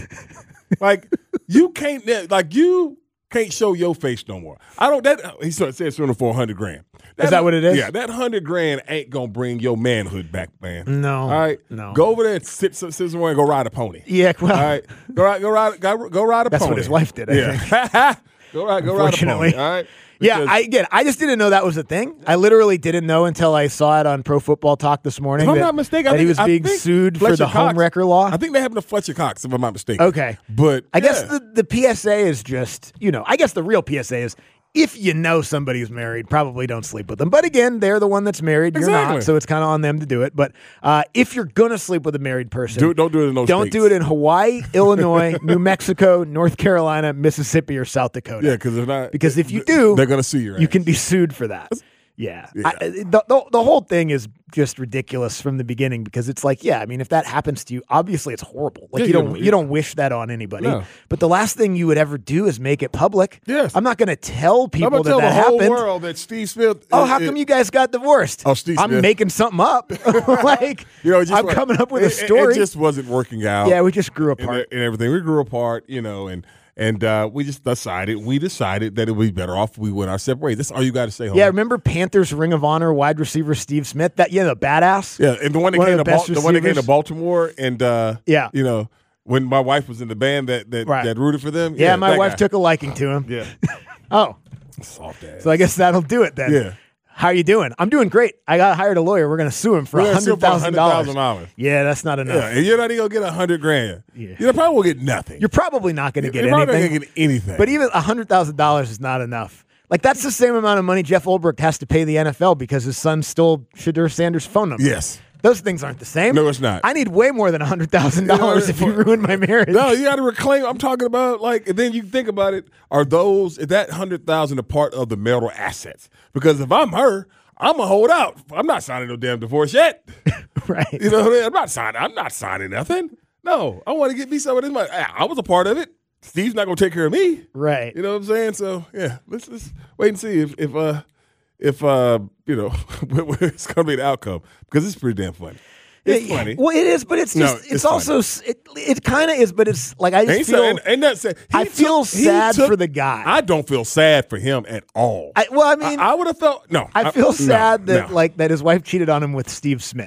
Like you can't, like you can't show your face no more. I don't. That he said it's for a hundred grand. Is that what it is? Yeah, that hundred grand ain't gonna bring your manhood back, man. No. All right. No. Go over there and sit, sit, sit somewhere and go ride a pony. Yeah, well, All right. Go ride. Go ride. Go, go ride a That's pony. what his wife did, I yeah. go ride. Go ride a pony. Unfortunately. All right. Yeah, Because- I get. I just didn't know that was a thing. I literally didn't know until I saw it on Pro Football Talk this morning. If I'm that, not mistaken, I that he think- was I being think sued for Fletcher the Cox- home wrecker law. I think they happened to Fletcher Cox, if I'm not mistaken. Okay, But I guess yeah. the the P S A is just, you know, I guess the real P S A is if you know somebody's married, probably don't sleep with them. But again, they're the one that's married. You're Exactly. not, so it's kind of on them to do it. But uh, if you're gonna sleep with a married person, Do it- don't do it in those Don't states. do it in Hawaii, Illinois, New Mexico, North Carolina, Mississippi, or South Dakota. Yeah, because if not, Because if you do, they're gonna sue your you ass. can be sued for that. Yeah. Yeah. I, the, the, the whole thing is just ridiculous from the beginning because it's like, yeah, I mean, if that happens to you, obviously it's horrible. Like Yeah, you you don't don't- you don't wish that on anybody. No. But the last thing you would ever do is make it public. Yes. I'm not going to tell I'm people gonna that tell that the whole happened. world that Steve Smith. Oh, is- how is- come you guys got divorced? Oh, Steve I'm Smith. making something up. like You know, it just I'm wa- coming up with it- a it- story. It, just wasn't working out. yeah, we just grew and, apart. and everything. We grew apart, you know, and and uh, we just decided we decided that it would be better off if we went our separate ways. That's all you got to say. Homie. Yeah, remember Panthers Ring of Honor wide receiver Steve Smith? That yeah, the badass. Yeah, and the one that One of came the to Bal- best the one that came to receivers. Baltimore, and uh, Yeah. you know, when my wife was in the band that that, Right. that rooted for them. Yeah, my that wife guy. took a liking to him. Yeah, Oh, soft ass. so I guess that'll do it then. Yeah. How you doing? I'm doing great. I got hired a lawyer. We're going to sue him for We're one gonna sue hundred thousand dollars. one hundred thousand dollars. Yeah, that's not enough. Yeah, and you're not even gonna get a hundred grand. Yeah. You probably won't get nothing. You're probably not going to get You're probably anything. not gonna get anything. But even one hundred thousand dollars is not enough. Like, that's the same amount of money Jeff Ulbrich has to pay the N F L because his son stole Shadur Sanders' phone number. yes. Those things aren't the same. No, it's not. I need way more than one hundred thousand dollars if you ruin my marriage. No, you got to reclaim. I'm talking about like, and then you think about it. Are those is that hundred thousand a part of the marital assets? Because if I'm her, I'm gonna hold out. I'm not signing no damn divorce yet. Right. You know, what I mean? I'm not signing. I'm not signing nothing. No, I want to get me some of this money. I was a part of it. Steve's not gonna take care of me. Right. You know what I'm saying? So yeah, let's let's wait and see if if uh if uh you know what it's gonna be the outcome because it's pretty damn funny. It's Yeah, funny. Well, it is, but it's No, just, it's, it's also, s- it, it kind of is, but it's like, I just Ain't, feel, so, ain't, ain't that sad? He I feel took- he sad took- for the guy. I don't feel sad for him at all. I, well, I mean, I, I would have felt no. I feel no, sad that no. like that his wife cheated on him with Steve Smith.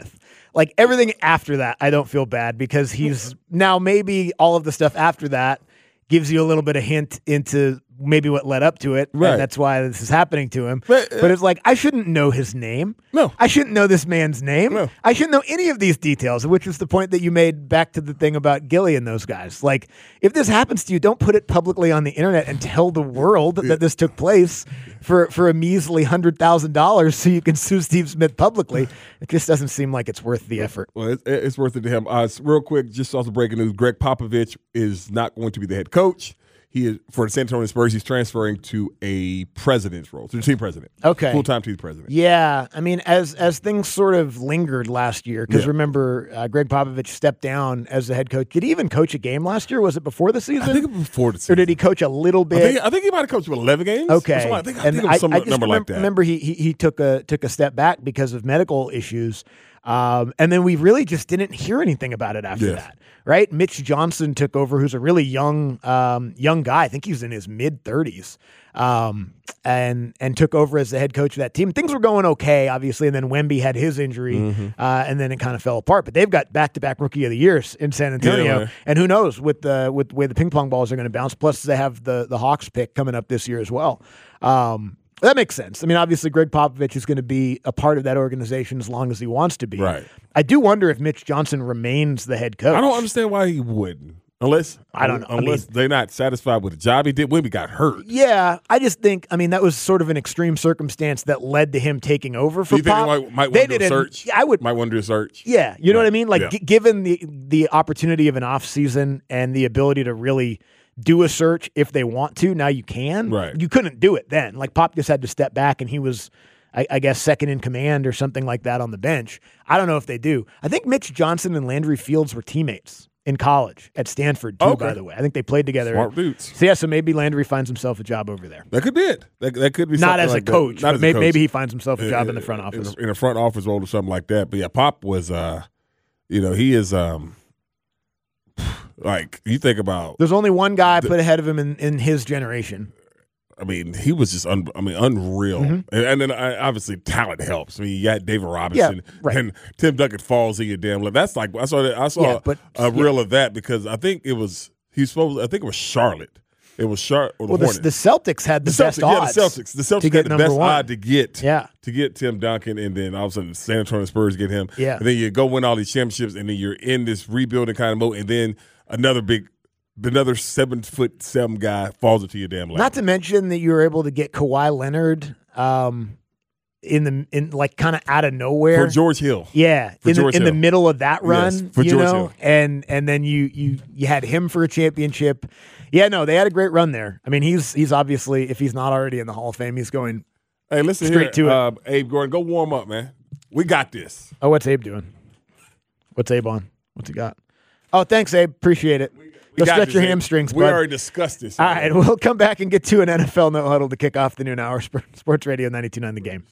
like everything after that, I don't feel bad because he's now maybe all of the stuff after that gives you a little bit of hint into maybe what led up to it, right. and that's why this is happening to him. But, uh, but it's like, I shouldn't know his name. No. I shouldn't know this man's name. No. I shouldn't know any of these details, which is the point that you made back to the thing about Gilly and those guys. Like, if this happens to you, don't put it publicly on the internet and tell the world yeah. that this took place for, for a measly one hundred thousand dollars so you can sue Steve Smith publicly. It just doesn't seem like it's worth the effort. Well, it's, it's worth it to him. Uh, real quick, just also breaking news, Greg Popovich is not going to be the head coach. He is for the San Antonio Spurs. He's transferring to a president's role, to the team president. Okay, full time team president. Yeah, I mean, as as things sort of lingered last year, because yeah. remember, uh, Greg Popovich stepped down as the head coach. Did he even coach a game last year? Was it before the season? I think it was before the season. Or did he coach a little bit? I think, I think he might have coached eleven games. Okay, I think, I and think it was some I, I just number remember, like that. Remember, he, he he took a took a step back because of medical issues. Um, and then we really just didn't hear anything about it after yes. that, right? Mitch Johnson took over, who's a really young, um, young guy. I think he's in his mid thirties, um, and and took over as the head coach of that team. Things were going okay, obviously, and then Wemby had his injury, mm-hmm. uh, and then it kind of fell apart. But they've got back-to-back Rookie of the Years in San Antonio, yeah, and who knows with the with the way the ping pong balls are going to bounce. Plus, they have the the Hawks pick coming up this year as well. Um, That makes sense. I mean, obviously, Greg Popovich is going to be a part of that organization as long as he wants to be. Right. I do wonder if Mitch Johnson remains the head coach. I don't understand why he wouldn't. Unless I don't know. Unless I mean, they're not satisfied with the job he did. Wemby got hurt. Yeah, I just think. I mean, that was sort of an extreme circumstance that led to him taking over for Do you think Pop. he might, might they want to do a didn't- search? I would. Might want to do a search. Yeah, you know right. what I mean. Like, yeah. g- given the the opportunity of an off season and the ability to really do a search if they want to, now you can. Right. You couldn't do it then. Like, Pop just had to step back, and he was, I, I guess, second in command or something like that on the bench. I don't know if they do. I think Mitch Johnson and Landry Fields were teammates in college at Stanford, too, Okay. by the way. I think they played together. Smart dudes. So, yeah, so maybe Landry finds himself a job over there. That could be it. That, that could be Not something as like a coach, that. Not but as maybe, a coach. maybe he finds himself a job in the front office. In a, in a front office role or something like that. But, yeah, Pop was, uh, you know, he is, um, like, you think about. There's only one guy I put ahead of him in, in his generation. I mean, he was just, un, I mean, unreal. Mm-hmm. And, and then uh, obviously talent helps. I mean, you got David Robinson, Yeah, right. and Tim Duncan falls in your damn lip. That's like I saw that, I saw Yeah, but- a yeah. reel of that because I think it was he's supposed. I think it was Charlotte. It was Charlotte or the Well, the, Hornets. the Celtics had the, The best Celtics, yeah, odds. the Celtics. The Celtics to get had the number best one. odd to get, Yeah. to get Tim Duncan, and then all of a sudden the San Antonio Spurs get him. Yeah. And then you go win all these championships, and then you're in this rebuilding kind of mode, and then another big, another seven foot seven guy falls into your damn lap. Not to mention that you were able to get Kawhi Leonard um, in the in like kind of out of nowhere for George Hill. Yeah, For in the, George in the Hill. middle of that run, Yes, for you George know, Hill. and and then you you you had him for a championship. Yeah, no, they had a great run there. I mean, he's he's obviously, if he's not already in the Hall of Fame, he's going. Hey, listen straight here, to it. uh, Abe Gordon, go warm up, man. We got this. Oh, what's Abe doing? What's Abe on? What's he got? Oh, thanks, Abe. Appreciate it. We Go got stretch this, your Abe. hamstrings, We bud. already discussed this. All right, we'll come back and get to an N F L no huddle to kick off the noon hour. Sports Radio ninety-two point nine The Game.